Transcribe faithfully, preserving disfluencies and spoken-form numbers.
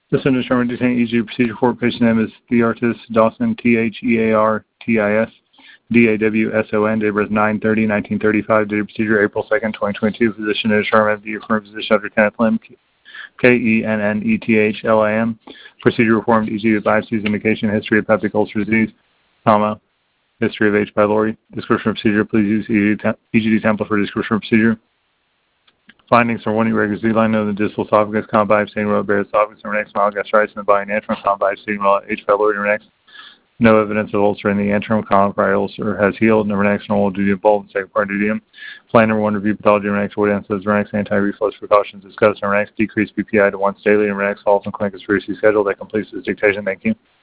This indeterminate detained E G procedure for patient name is Theartis Dawson, T H E A R T I S, D A W S O N, date of birth nine thirty nineteen thirty-five, date of procedure April second, twenty twenty-two, physician indeterminate, the affirmed physician Doctor Kenneth Lim, K E N N E T H L I M, procedure reformed E G with biopsies, indication, history of peptic ulcer disease, comma, history of H. pylori, description of procedure, please use E G D template for description of procedure. Findings are one irregular Z-line of the distal esophagus, comma biopsy, row bare esophagus, and next mild gastritis in the body, and antrum, comma biopsy, H. pylori, and next. No evidence of ulcer in the antrum, comma prior ulcer has healed, number next, normal duodenum bulb, and second part duodenum. Plan number one, review pathology, number next, what answers, number next, anti-reflux precautions discussed, number next, decrease B P I to once daily, number next, halt and clinic is previously scheduled. That completes this dictation. Thank you.